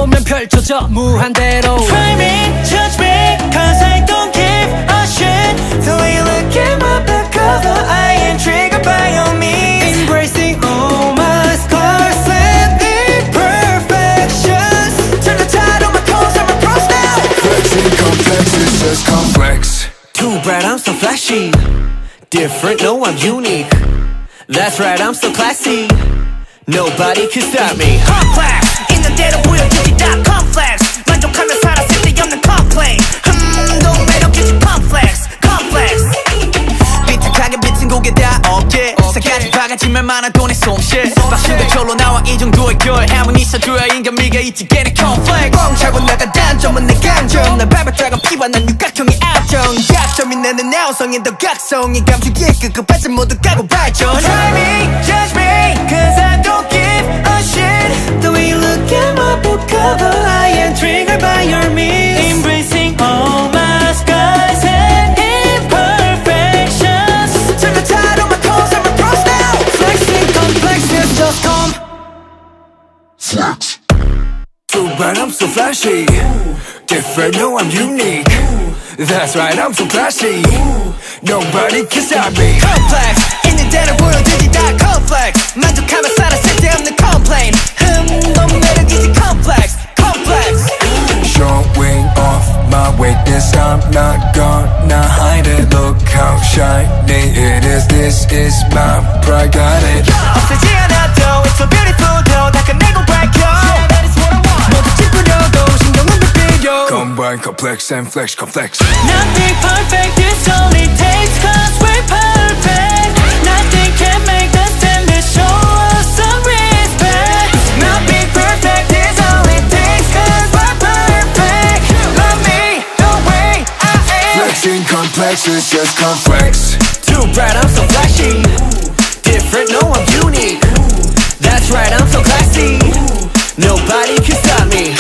보면 펼쳐져 무한대로 Try me, judge me, cause I don't give a shit. The way you look at my back cover, I am triggered by your means. Embracing all my scars and imperfections. Turn the tide on my toes, I'm a pros now. Flexing complex, it's just complex. Too bright, I'm so flashy. Different, no, I'm unique. That's right, I'm so classy. Nobody can stop me. Complex, 있는 대로 보여주기 다 complex. 만족하며 살아 쓸데없는 complain. 너 매력이지 complex, complex. 삐딱하게 비친 고개 다 없게 싸가지 바가지만 많아 돈의 솜씨. 박수가 절로 나와 이 정도의 결함은 있어줘야 인간미가 있지. Get it complex. 뻥 차고 나가 단점은 내 감정. 난 발바닥은 피와 난 육각형의 압정. 약점이 나는 나우성인 더 각성이 감추기에 급급하지 모두 까고 발전. Try me, judge me, cause I don't give a shit. The way you look at my book cover, I am triggered by your means. Embracing all my scars and imperfections. Turn the tide on my toes, I'm a pros now. Flexing complex, it's just come. Flex. Too bright, I'm so flashy. Different, no, I'm unique. That's right, I'm so classy. Nobody can stop me. Complex, 있는 대로 보여주기 다 complex. 만족하며 살아 쓸데없는 complain. 너 매력이지 complex, complex. Showing off my weakness, I'm not gonna hide it. Look how shiny it is, this is my pride, got it. 없애지 않아도 it's so beautiful though. 다 끝내고 밝혀. Yeah, that is what I want. 모두 찌푸려도 신경은 불필요. Combine complex and flex complex. Nothing perfect, this only takes cause we're perfect. Nothing can make us stand and show us some respect. Nothing perfect, this only takes cause we're perfect. Love me the way I am. Flexing complex, it's just complex. Too bright, I'm so flashy. Different, no, I'm unique. That's right, I'm so classy. Nobody can stop me.